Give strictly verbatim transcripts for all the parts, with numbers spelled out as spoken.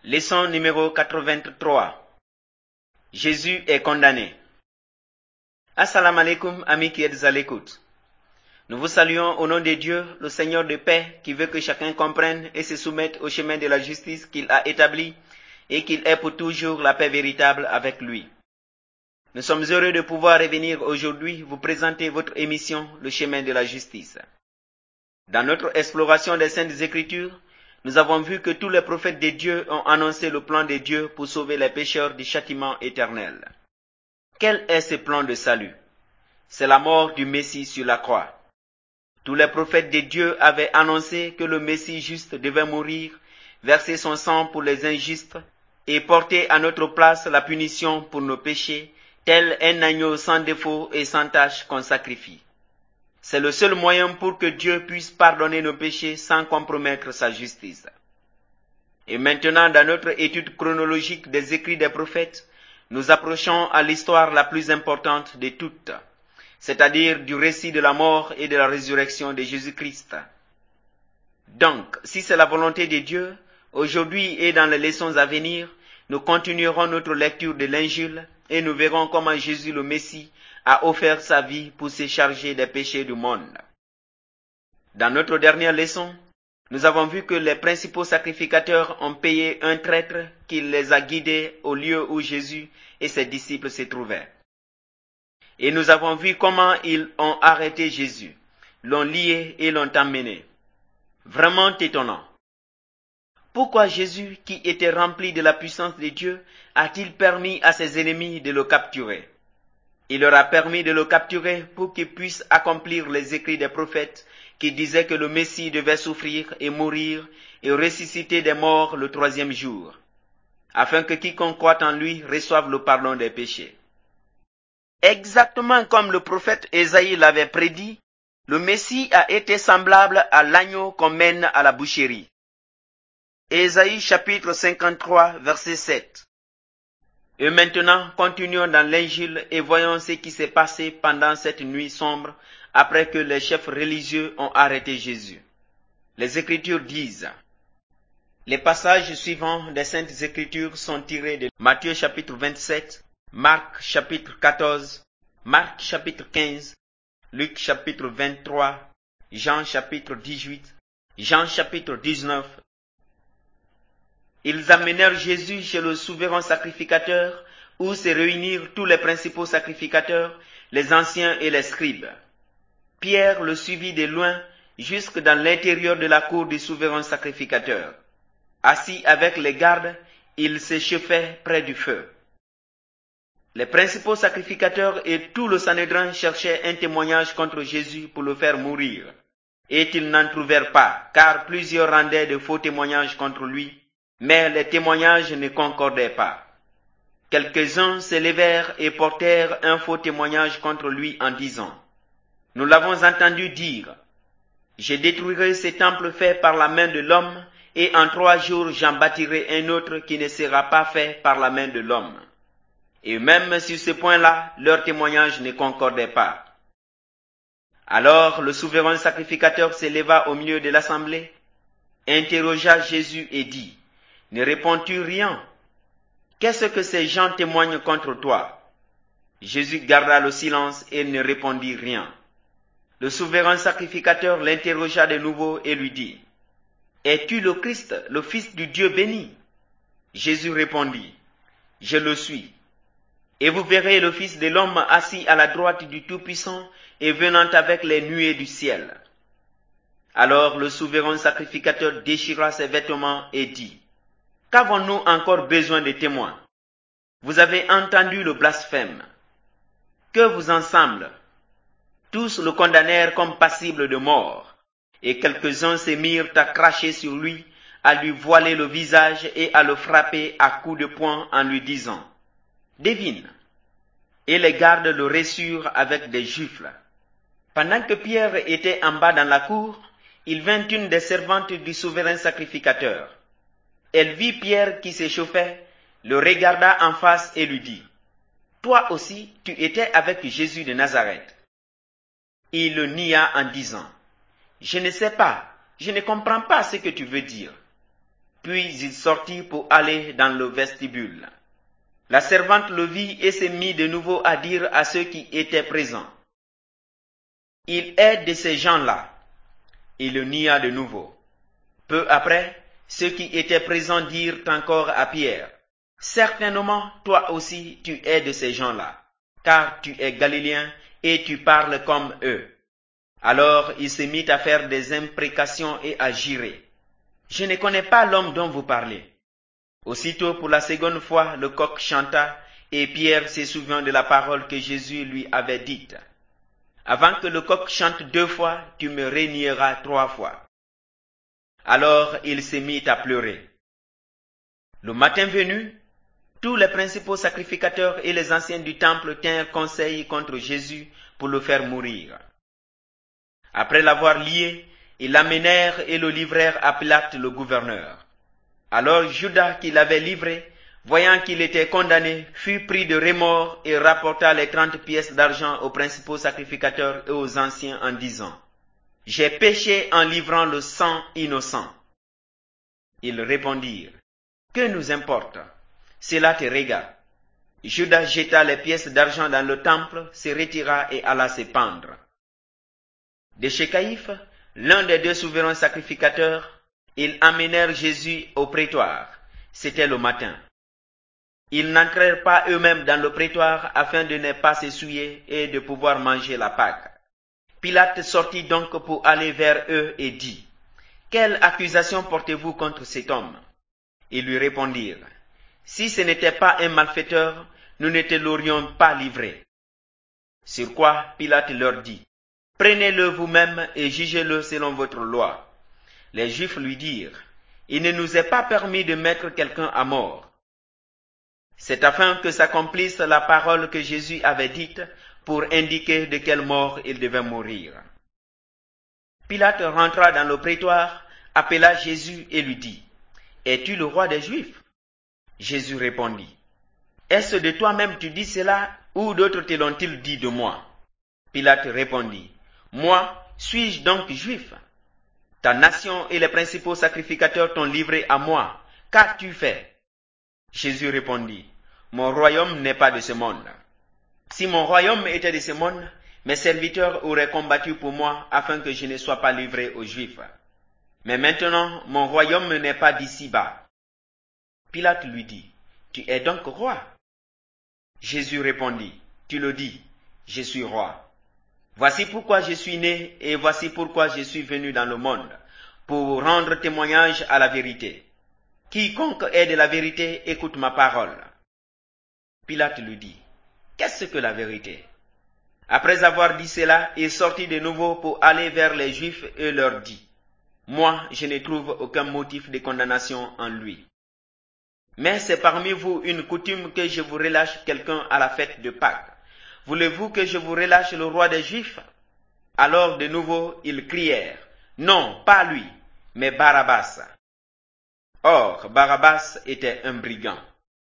Leçon numéro quatre-vingt-trois. Jésus est condamné. Assalamu alaikum, amis qui êtes à l'écoute. Nous vous saluons au nom de Dieu, le Seigneur de paix, qui veut que chacun comprenne et se soumette au chemin de la justice qu'il a établi et qu'il ait pour toujours la paix véritable avec lui. Nous sommes heureux de pouvoir revenir aujourd'hui vous présenter votre émission Le chemin de la justice. Dans notre exploration des Saintes Écritures, nous avons vu que tous les prophètes de Dieu ont annoncé le plan de Dieu pour sauver les pécheurs du châtiment éternel. Quel est ce plan de salut? C'est la mort du Messie sur la croix. Tous les prophètes de Dieu avaient annoncé que le Messie juste devait mourir, verser son sang pour les injustes et porter à notre place la punition pour nos péchés, tel un agneau sans défaut et sans tache qu'on sacrifie. C'est le seul moyen pour que Dieu puisse pardonner nos péchés sans compromettre sa justice. Et maintenant, dans notre étude chronologique des écrits des prophètes, nous approchons à l'histoire la plus importante de toutes, c'est-à-dire du récit de la mort et de la résurrection de Jésus-Christ. Donc, si c'est la volonté de Dieu, aujourd'hui et dans les leçons à venir, nous continuerons notre lecture de l'Injil et nous verrons comment Jésus le Messie a offert sa vie pour se charger des péchés du monde. Dans notre dernière leçon, nous avons vu que les principaux sacrificateurs ont payé un traître qui les a guidés au lieu où Jésus et ses disciples se trouvaient. Et nous avons vu comment ils ont arrêté Jésus, l'ont lié et l'ont emmené. Vraiment étonnant. Pourquoi Jésus, qui était rempli de la puissance de Dieu, a-t-il permis à ses ennemis de le capturer? Il leur a permis de le capturer pour qu'il puisse accomplir les écrits des prophètes qui disaient que le Messie devait souffrir et mourir et ressusciter des morts le troisième jour, afin que quiconque croit en lui reçoive le pardon des péchés. Exactement comme le prophète Ésaïe l'avait prédit, le Messie a été semblable à l'agneau qu'on mène à la boucherie. Ésaïe chapitre cinquante-trois, verset sept. Et maintenant, continuons dans l'Injil et voyons ce qui s'est passé pendant cette nuit sombre après que les chefs religieux ont arrêté Jésus. Les Écritures disent, les passages suivants des Saintes Écritures sont tirés de Matthieu chapitre vingt-sept, Marc chapitre quatorze, Marc chapitre quinze, Luc chapitre vingt-trois, Jean chapitre dix-huit, Jean chapitre dix-neuf. Ils amenèrent Jésus chez le souverain sacrificateur, où se réunirent tous les principaux sacrificateurs, les anciens et les scribes. Pierre le suivit de loin jusque dans l'intérieur de la cour du souverain sacrificateur. Assis avec les gardes, il s'échauffait près du feu. Les principaux sacrificateurs et tout le Sanhédrin cherchaient un témoignage contre Jésus pour le faire mourir. Et ils n'en trouvèrent pas, car plusieurs rendaient de faux témoignages contre lui, mais les témoignages ne concordaient pas. Quelques-uns se levèrent et portèrent un faux témoignage contre lui en disant, « Nous l'avons entendu dire, je détruirai ce temple fait par la main de l'homme, et en trois jours j'en bâtirai un autre qui ne sera pas fait par la main de l'homme. » Et même sur ce point-là, leur témoignage ne concordait pas. Alors le souverain sacrificateur se leva au milieu de l'assemblée, interrogea Jésus et dit, « Ne réponds-tu rien? Qu'est-ce que ces gens témoignent contre toi? » Jésus garda le silence et ne répondit rien. Le souverain sacrificateur l'interrogea de nouveau et lui dit, « Es-tu le Christ, le Fils du Dieu béni? » Jésus répondit, « Je le suis. Et vous verrez le Fils de l'homme assis à la droite du Tout-Puissant et venant avec les nuées du ciel. » Alors le souverain sacrificateur déchira ses vêtements et dit, « Qu'avons-nous encore besoin de témoins? Vous avez entendu le blasphème. Que vous en semble? » Tous le condamnèrent comme passible de mort, et quelques-uns se mirent à cracher sur lui, à lui voiler le visage et à le frapper à coups de poing en lui disant, « Devine. » Et les gardes le reçurent avec des gifles. Pendant que Pierre était en bas dans la cour, il vint une des servantes du souverain sacrificateur. Elle vit Pierre qui s'échauffait, le regarda en face et lui dit, « Toi aussi, tu étais avec Jésus de Nazareth. » Il le nia en disant, « Je ne sais pas, je ne comprends pas ce que tu veux dire. » Puis il sortit pour aller dans le vestibule. La servante le vit et se mit de nouveau à dire à ceux qui étaient présents: Il est de ces gens-là. Il le nia de nouveau. Peu après, ceux qui étaient présents dirent encore à Pierre: Certainement, toi aussi, tu es de ces gens-là, car tu es galiléen et tu parles comme eux. Alors il se mit à faire des imprécations et à jurer: Je ne connais pas l'homme dont vous parlez. Aussitôt, pour la seconde fois, le coq chanta, et Pierre se souvint de la parole que Jésus lui avait dite: Avant que le coq chante deux fois, tu me renieras trois fois. Alors il se mit à pleurer. Le matin venu, tous les principaux sacrificateurs et les anciens du temple tinrent conseil contre Jésus pour le faire mourir. Après l'avoir lié, ils l'amenèrent et le livrèrent à Pilate le gouverneur. Alors Judas, qui l'avait livré, voyant qu'il était condamné, fut pris de remords et rapporta les trente pièces d'argent aux principaux sacrificateurs et aux anciens en disant: J'ai péché en livrant le sang innocent. Ils répondirent: Que nous importe? Cela te regarde. Judas jeta les pièces d'argent dans le temple, se retira et alla se pendre. De chez Caïphe, l'un des deux souverains sacrificateurs, ils amenèrent Jésus au prétoire. C'était le matin. Ils n'entrèrent pas eux-mêmes dans le prétoire afin de ne pas se souiller et de pouvoir manger la Pâque. Pilate sortit donc pour aller vers eux et dit: Quelle accusation portez-vous contre cet homme? Ils lui répondirent: Si ce n'était pas un malfaiteur, nous ne te l'aurions pas livré. Sur quoi Pilate leur dit: Prenez-le vous-même et jugez-le selon votre loi. Les Juifs lui dirent: Il ne nous est pas permis de mettre quelqu'un à mort. C'est afin que s'accomplisse la parole que Jésus avait dite pour indiquer de quelle mort il devait mourir. Pilate rentra dans le prétoire, appela Jésus et lui dit: Es-tu le roi des Juifs? Jésus répondit: Est-ce de toi-même tu dis cela, ou d'autres te l'ont-ils dit de moi? Pilate répondit: Moi, suis-je donc juif? Ta nation et les principaux sacrificateurs t'ont livré à moi. Qu'as-tu fait? Jésus répondit: Mon royaume n'est pas de ce monde. Si mon royaume était de ce monde, mes serviteurs auraient combattu pour moi afin que je ne sois pas livré aux Juifs. Mais maintenant, mon royaume n'est pas d'ici-bas. Pilate lui dit: Tu es donc roi? Jésus répondit: Tu le dis, je suis roi. Voici pourquoi je suis né et voici pourquoi je suis venu dans le monde, pour rendre témoignage à la vérité. Quiconque est de la vérité écoute ma parole. Pilate lui dit: Qu'est-ce que la vérité? Après avoir dit cela, il sortit de nouveau pour aller vers les Juifs et leur dit: Moi, je ne trouve aucun motif de condamnation en lui. Mais c'est parmi vous une coutume que je vous relâche quelqu'un à la fête de Pâques. Voulez-vous que je vous relâche le roi des Juifs? Alors de nouveau ils crièrent: Non, pas lui, mais Barabbas. Or, Barabbas était un brigand.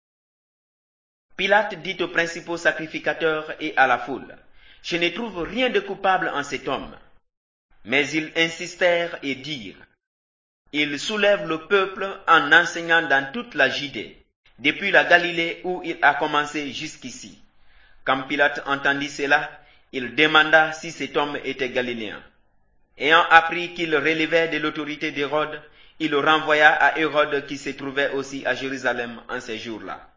Pilate dit aux principaux sacrificateurs et à la foule: Je ne trouve rien de coupable en cet homme. Mais ils insistèrent et dirent: Il soulève le peuple en enseignant dans toute la Judée, depuis la Galilée où il a commencé jusqu'ici. Quand Pilate entendit cela, il demanda si cet homme était galiléen. Ayant appris qu'il relevait de l'autorité d'Hérode, il le renvoya à Hérode qui se trouvait aussi à Jérusalem en ces jours-là.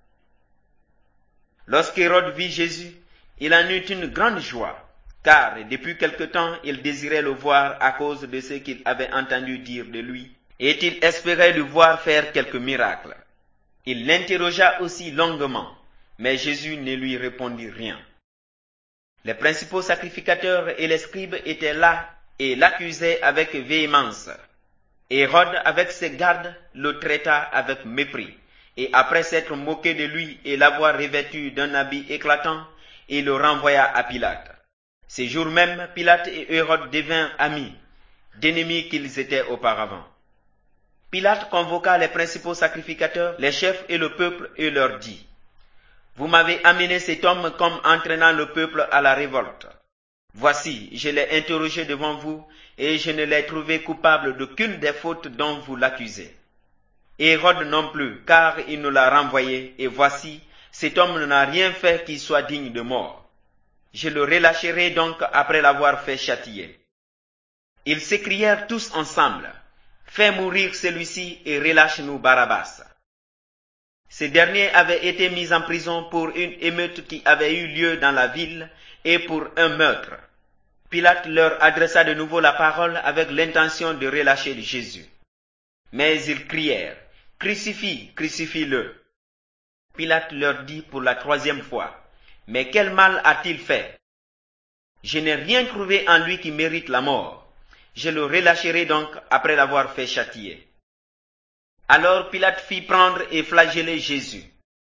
Lorsqu'Hérode vit Jésus, il en eut une grande joie, car depuis quelque temps il désirait le voir à cause de ce qu'il avait entendu dire de lui, et il espérait le voir faire quelques miracles. Il l'interrogea aussi longuement, mais Jésus ne lui répondit rien. Les principaux sacrificateurs et les scribes étaient là et l'accusaient avec véhémence. Hérode, avec ses gardes, le traita avec mépris, et après s'être moqué de lui et l'avoir revêtu d'un habit éclatant, il le renvoya à Pilate. Ce jour même, Pilate et Hérode devinrent amis, d'ennemis qu'ils étaient auparavant. Pilate convoqua les principaux sacrificateurs, les chefs et le peuple, et leur dit: Vous m'avez amené cet homme comme entraînant le peuple à la révolte. Voici, je l'ai interrogé devant vous, et je ne l'ai trouvé coupable d'aucune des fautes dont vous l'accusez. Hérode non plus, car il nous l'a renvoyé, et voici, cet homme n'a rien fait qui soit digne de mort. Je le relâcherai donc après l'avoir fait châtier. Ils s'écrièrent tous ensemble, fais mourir celui-ci et relâche-nous Barabbas. Ce dernier avait été mis en prison pour une émeute qui avait eu lieu dans la ville et pour un meurtre. Pilate leur adressa de nouveau la parole avec l'intention de relâcher Jésus. Mais ils crièrent, « Crucifie, crucifie-le » Pilate leur dit pour la troisième fois, « Mais quel mal a-t-il fait? Je n'ai rien trouvé en lui qui mérite la mort. Je le relâcherai donc après l'avoir fait châtier. » Alors Pilate fit prendre et flageller Jésus.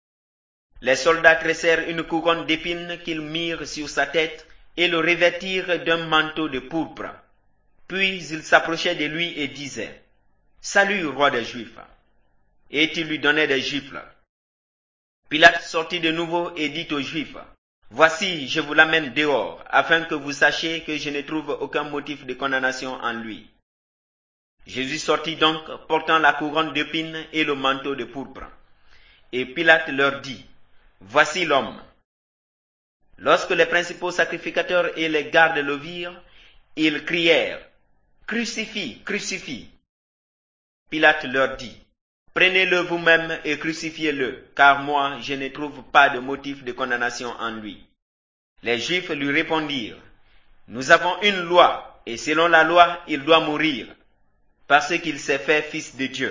Les soldats tressèrent une couronne d'épines qu'ils mirent sur sa tête et le revêtirent d'un manteau de pourpre. Puis ils s'approchaient de lui et disaient, « Salut, roi des Juifs !» Et ils lui donnaient des gifles. Pilate sortit de nouveau et dit aux Juifs, « Voici, je vous l'amène dehors, afin que vous sachiez que je ne trouve aucun motif de condamnation en lui. » Jésus sortit donc, portant la couronne d'épines et le manteau de pourpre. Et Pilate leur dit, « Voici l'homme. » Lorsque les principaux sacrificateurs et les gardes le virent, ils crièrent, « Crucifie, crucifie !» Pilate leur dit, « Prenez-le vous-même et crucifiez-le, car moi je ne trouve pas de motif de condamnation en lui. » Les Juifs lui répondirent, « Nous avons une loi, et selon la loi il doit mourir, parce qu'il s'est fait fils de Dieu. »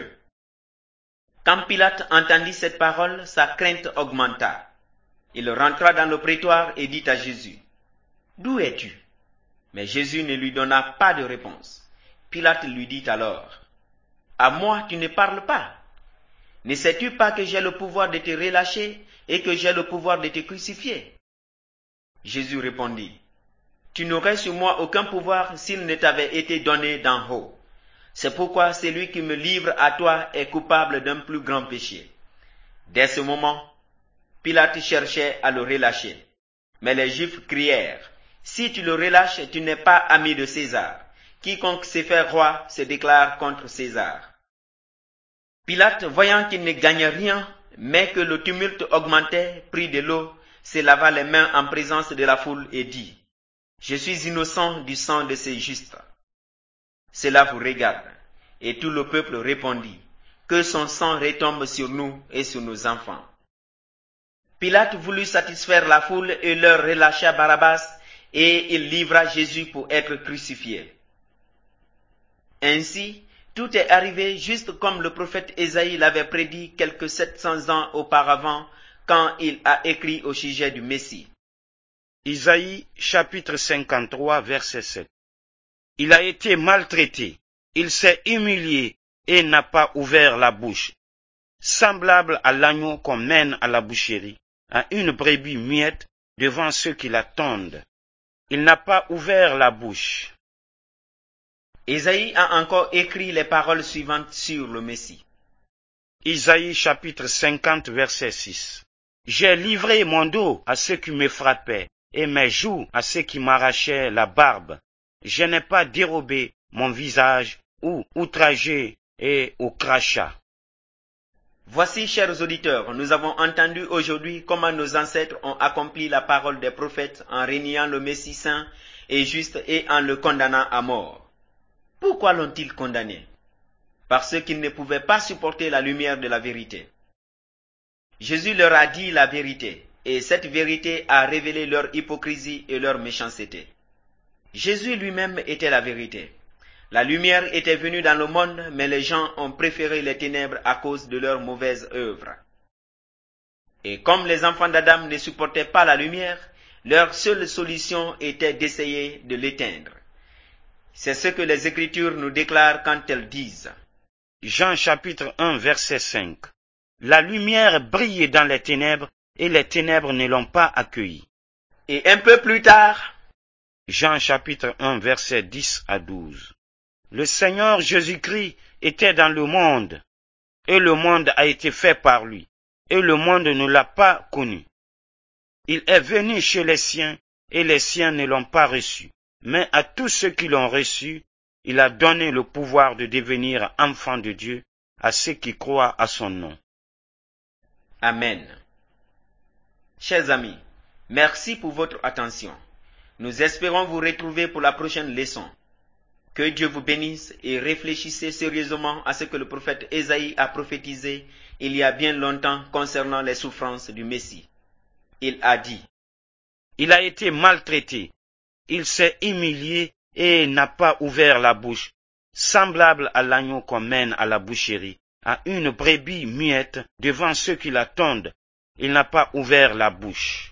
Quand Pilate entendit cette parole, sa crainte augmenta. Il rentra dans le prétoire et dit à Jésus, « D'où es-tu » Mais Jésus ne lui donna pas de réponse. Pilate lui dit alors, « À moi tu ne parles pas. Ne sais-tu pas que j'ai le pouvoir de te relâcher et que j'ai le pouvoir de te crucifier ?» Jésus répondit, « Tu n'aurais sur moi aucun pouvoir s'il ne t'avait été donné d'en haut. C'est pourquoi celui qui me livre à toi est coupable d'un plus grand péché. » Dès ce moment, Pilate cherchait à le relâcher. Mais les Juifs crièrent, « Si tu le relâches, tu n'es pas ami de César. Quiconque se fait roi se déclare contre César. » Pilate, voyant qu'il ne gagnait rien, mais que le tumulte augmentait, prit de l'eau, se lava les mains en présence de la foule et dit, « Je suis innocent du sang de ces justes. » Cela vous regarde. Et tout le peuple répondit, « Que son sang retombe sur nous et sur nos enfants. » Pilate voulut satisfaire la foule et leur relâcha Barabbas, et il livra Jésus pour être crucifié. Ainsi, tout est arrivé juste comme le prophète Ésaïe l'avait prédit quelques sept cents ans auparavant, quand il a écrit au sujet du Messie. Isaïe chapitre cinquante-trois verset sept. Il a été maltraité, il s'est humilié et n'a pas ouvert la bouche. Semblable à l'agneau qu'on mène à la boucherie, à une brebis muette devant ceux qui l'attendent. Il n'a pas ouvert la bouche. Ésaïe a encore écrit les paroles suivantes sur le Messie. Isaïe chapitre cinquante verset six. J'ai livré mon dos à ceux qui me frappaient et mes joues à ceux qui m'arrachaient la barbe. Je n'ai pas dérobé mon visage ou outragé et au crachat. Voici, chers auditeurs, nous avons entendu aujourd'hui comment nos ancêtres ont accompli la parole des prophètes en reniant le Messie saint et juste et en le condamnant à mort. Pourquoi l'ont-ils condamné? Parce qu'ils ne pouvaient pas supporter la lumière de la vérité. Jésus leur a dit la vérité, et cette vérité a révélé leur hypocrisie et leur méchanceté. Jésus lui-même était la vérité. La lumière était venue dans le monde, mais les gens ont préféré les ténèbres à cause de leurs mauvaises œuvres. Et comme les enfants d'Adam ne supportaient pas la lumière, leur seule solution était d'essayer de l'éteindre. C'est ce que les Écritures nous déclarent quand elles disent. Jean chapitre un verset cinq. La lumière brille dans les ténèbres, et les ténèbres ne l'ont pas accueillie. Et un peu plus tard, Jean chapitre un verset dix à douze. Le Seigneur Jésus-Christ était dans le monde, et le monde a été fait par lui, et le monde ne l'a pas connu. Il est venu chez les siens, et les siens ne l'ont pas reçu. Mais à tous ceux qui l'ont reçu, il a donné le pouvoir de devenir enfants de Dieu, à ceux qui croient à son nom. Amen. Chers amis, merci pour votre attention. Nous espérons vous retrouver pour la prochaine leçon. Que Dieu vous bénisse et réfléchissez sérieusement à ce que le prophète Ésaïe a prophétisé il y a bien longtemps concernant les souffrances du Messie. Il a dit: Il a été maltraité, il s'est humilié et n'a pas ouvert la bouche, semblable à l'agneau qu'on mène à la boucherie, à une brebis muette devant ceux qui l'attendent. Il n'a pas ouvert la bouche.